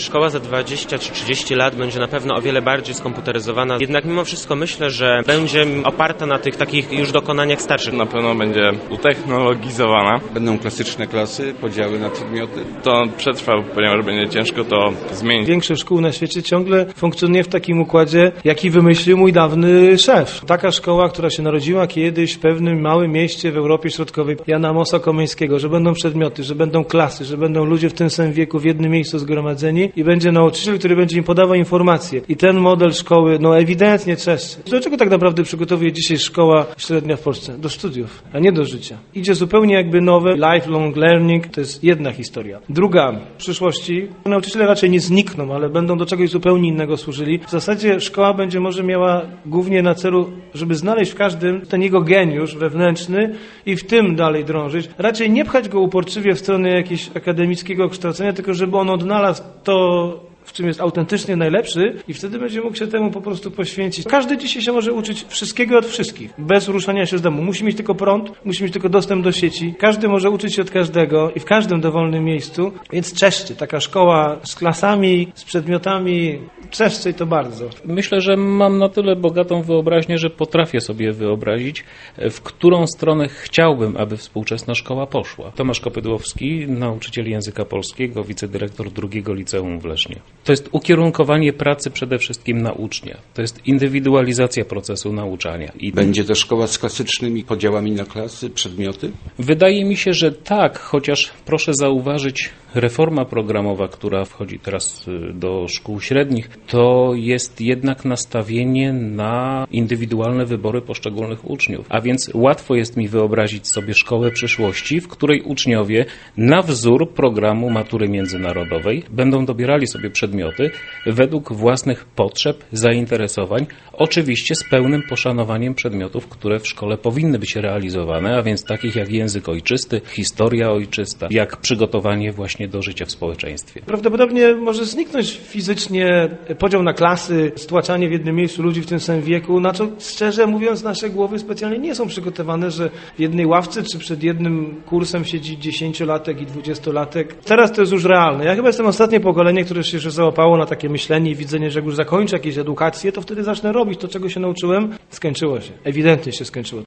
szkoła za 20 czy 30 lat będzie na pewno o wiele bardziej skomputeryzowana. Jednak mimo wszystko myślę, że będzie oparta na tych takich już dokonaniach starszych. Na pewno będzie utechnologizowana. Będą klasyczne klasy, podziały na przedmioty. To przetrwa, ponieważ będzie ciężko to zmienić. Większość szkół na świecie ciągle funkcjonuje w takim układzie, jaki wymyślił mój dawny szef. Taka szkoła, która się narodziła kiedyś w pewnym małym mieście w Europie Środkowej, Jana Mosa Komeńskiego, że będą przedmioty, że będą klasy, że będą ludzie w tym samym wieku w jednym miejscu zgromadzeni i będzie nauczyciel, który będzie im podawał informacje. I ten model szkoły, ewidentnie czeszczy. Do czego tak naprawdę przygotowuje dzisiaj szkoła średnia w Polsce? Do studiów, a nie do życia. Idzie zupełnie jakby nowe, lifelong learning, to jest jedna historia. Druga, w przyszłości nauczyciele raczej nie znikną, ale będą do czegoś zupełnie innego służyli. W zasadzie szkoła będzie może miała głównie na celu, żeby znaleźć w każdym ten jego geniusz wewnętrzny i w tym dalej drążyć. Raczej nie pchać go uporczywie w stronę jakiegoś akademickiego kształcenia, tylko żeby on odnalazł to, w czym jest autentycznie najlepszy i wtedy będzie mógł się temu po prostu poświęcić. Każdy dzisiaj się może uczyć wszystkiego od wszystkich, bez ruszania się z domu. Musi mieć tylko prąd, musi mieć tylko dostęp do sieci. Każdy może uczyć się od każdego i w każdym dowolnym miejscu, więc czeszcie. Taka szkoła z klasami, z przedmiotami, czeszcie to bardzo. Myślę, że mam na tyle bogatą wyobraźnię, że potrafię sobie wyobrazić, w którą stronę chciałbym, aby współczesna szkoła poszła. Tomasz Kopydłowski, nauczyciel języka polskiego, wicedyrektor drugiego liceum w Lesznie. To jest ukierunkowanie pracy przede wszystkim na ucznia. To jest indywidualizacja procesu nauczania. Będzie to szkoła z klasycznymi podziałami na klasy, przedmioty? Wydaje mi się, że tak, chociaż proszę zauważyć, reforma programowa, która wchodzi teraz do szkół średnich, to jest jednak nastawienie na indywidualne wybory poszczególnych uczniów. A więc łatwo jest mi wyobrazić sobie szkołę przyszłości, w której uczniowie na wzór programu matury międzynarodowej będą dobierali sobie przedmioty według własnych potrzeb, zainteresowań, oczywiście z pełnym poszanowaniem przedmiotów, które w szkole powinny być realizowane, a więc takich jak język ojczysty, historia ojczysta, jak przygotowanie właśnie do życia w społeczeństwie. Prawdopodobnie może zniknąć fizycznie podział na klasy, stłaczanie w jednym miejscu ludzi w tym samym wieku, na co szczerze mówiąc nasze głowy specjalnie nie są przygotowane, że w jednej ławce czy przed jednym kursem siedzi 10-latek i 20-latek. Teraz to jest już realne. Ja chyba jestem ostatnie pokolenie, które się już załapało na takie myślenie i widzenie, że jak już zakończę jakieś edukację, to wtedy zacznę robić to, czego się nauczyłem. Skończyło się. Ewidentnie się skończyło.